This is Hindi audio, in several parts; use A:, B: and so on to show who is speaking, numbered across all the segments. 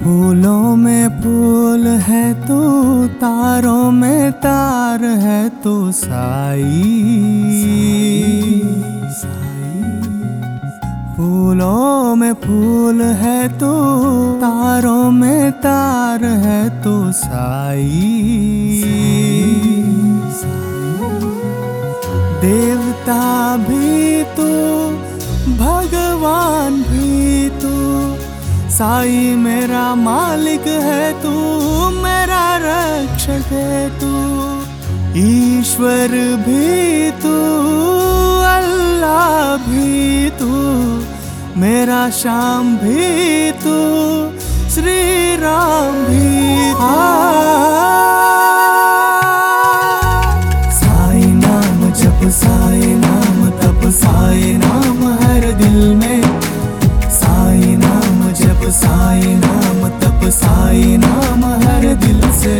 A: फूलों में फूल है तो तारों में तार है तो साई। फूलों में फूल है तो तारों में तार है तो साई। देवता भी तू भगवान भी तू, साई मेरा मालिक है तू, मेरा रक्षक है तू। ईश्वर भी तू, अल्लाह भी तू, मेरा श्याम भी तू, श्री राम भी तू। साई नाम जप साई नाम तप साई नाम हर दिल में। साई नाम जप साई नाम तप साई नाम हर दिल से।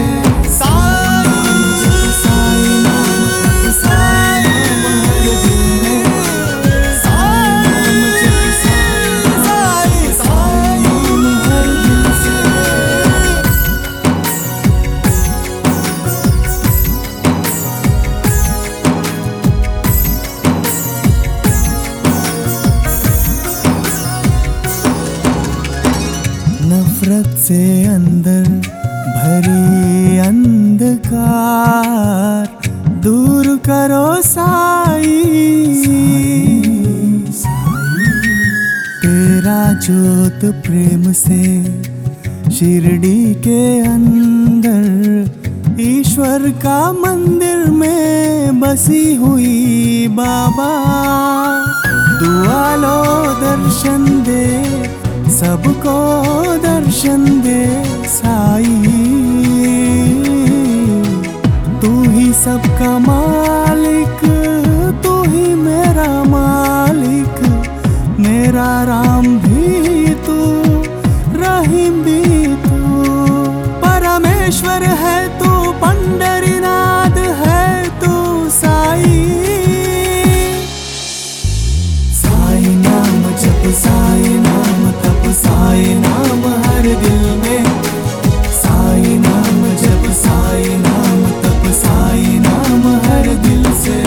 A: नफरत से अंदर भरी अंधकार दूर करो साई। तेरा ज्योत प्रेम से शिरडी के अंदर ईश्वर का मंदिर में बसी हुई बाबा। दुआ लो दर्शन दे सबको दर्शन दे साई। तू ही सबका मालिक, तू ही मेरा मालिक, मेरा राम भी तू, रहीम भी तू। परमेश्वर है तू, पंडरीनाथ है तू साई। साई नाम जप साई नाम तप साई नाम हर दिल में। साई नाम जप साई नाम तप साई नाम हर दिल से।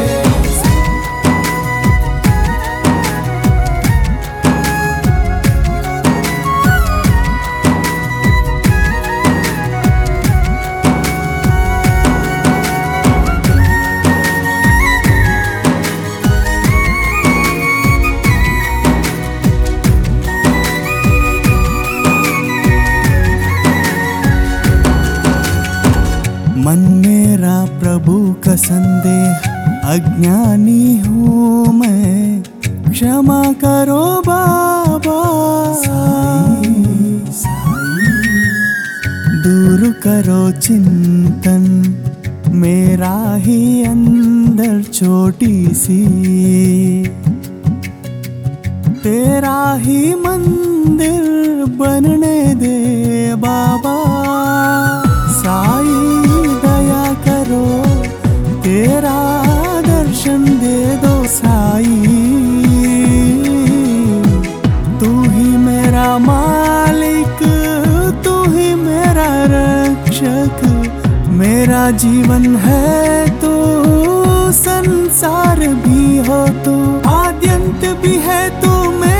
A: मन मेरा प्रभु का संदेह, अज्ञानी हूँ मैं, क्षमा करो बाबा। दूर करो चिंतन मेरा ही अंदर छोटी सी। तेरा ही मंदिर बनने दे बाबा। साई दया करो, तेरा दर्शन दे दो साई। तू ही मेरा मालिक, तू ही मेरा रक्षक, मेरा जीवन है तू, संसार भी हो तू, आद्यंत भी है तू।